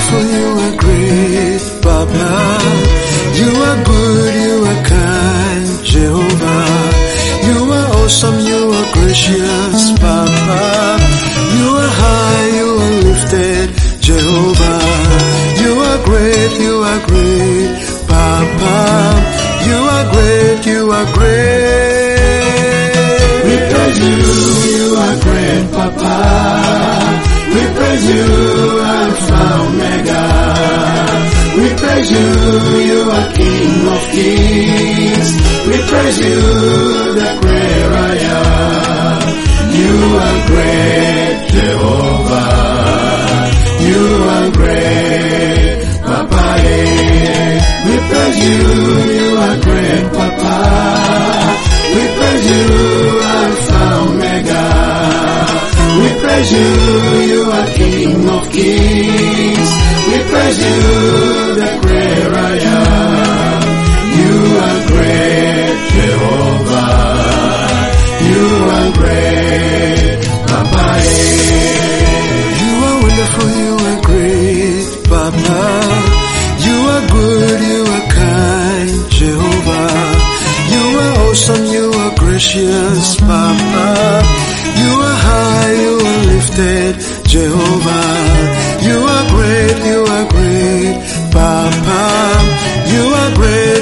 wonderful, you are great, Papa. You are good, you are kind, Jehovah. You are awesome, you are gracious, Papa. You are high, you are lifted, Jehovah. You are great, Papa. You are great, We praise you, you are great, Papa. We praise you, Alpha Omega. We praise you, you are King of Kings. We praise you, the great I am. You are great, Jehovah. You are great, Papa. We praise you, you are great, Papa. We praise you, Alpha Omega. We praise you, you are King of Kings. We praise you, the great I am. You are great, Jehovah. You are great, Papa. You are wonderful, you are great, Papa. You are good, you are kind, Jehovah. You are awesome, you are gracious, Papa. You are high, you are lifted, Jehovah. You are great, Papa. You are great,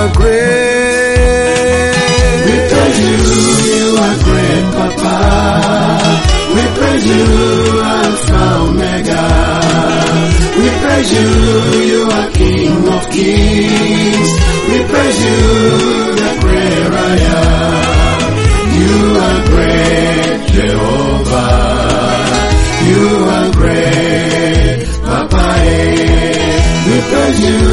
We praise you, you are great, Papa. We praise you, Alpha Omega. We praise you, you are King of Kings. We praise you, the great I am. You are great, Jehovah. You are great, Papa. We praise you,